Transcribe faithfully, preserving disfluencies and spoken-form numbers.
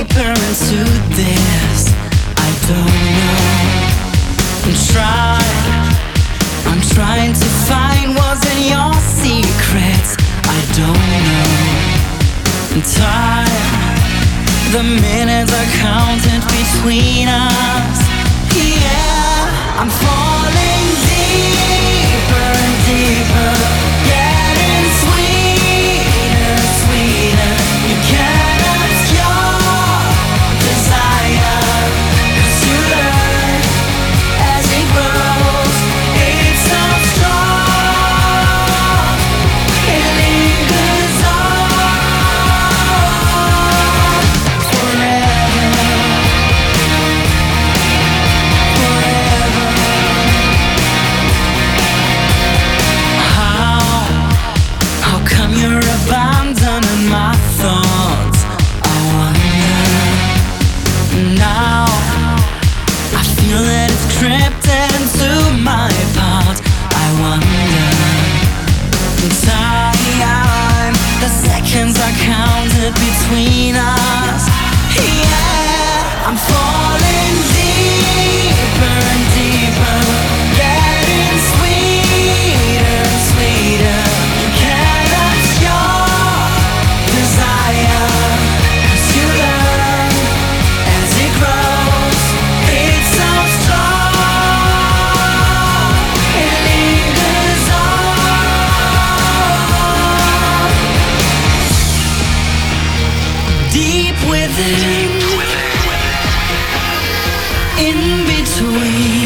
deeper into this. I don't know. I'm trying, I'm trying to find what's in your secrets. I don't know. I'm tired. The minutes are counted between us. Yeah, I'm falling deeper and deeper, getting sweeter, sweeter. You can't obscure desire, 'cause you learn as it grows. It's so strong, it lingers on forever, forever. How, how come you're abandoning my thoughts? I wonder. Now I feel that it's crept into my part. I wonder. Time, the seconds are counted between us. Yeah, I'm falling deeper and deeper, getting sweeter and sweeter. You can't obscure desire, 'cause you learn as it grows. It's so strong, it lingers on. Deep within, in between.